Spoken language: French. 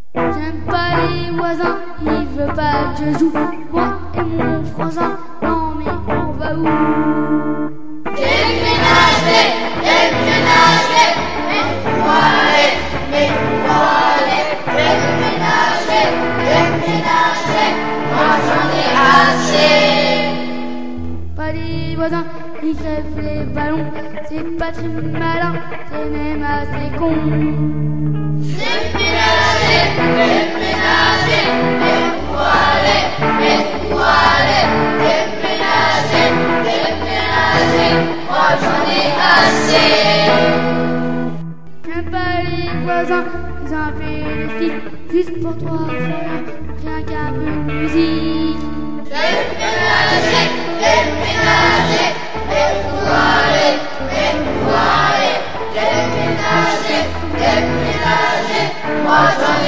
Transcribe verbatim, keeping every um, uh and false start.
J'aime pas les voisins, il veut pas que je joue. Moi et mon frangin, non mais on va où? Déménager, déménager, mais où aller, mais où aller, déménager, déménager, moi j'en ai assez. Pas les voisins, ils crèvent les ballons, c'est pas très malin, c'est même assez con. Déménager, déménager, mais où aller, mais où aller, déménager, déménager, moi j'en ai assez. J'aime pas les voisins, ils ont un peu les flics, juste pour toi, rien qu'un peu de musique. Déménager, déménager, mais où aller, mais où aller, déménager, déménager, moi j'en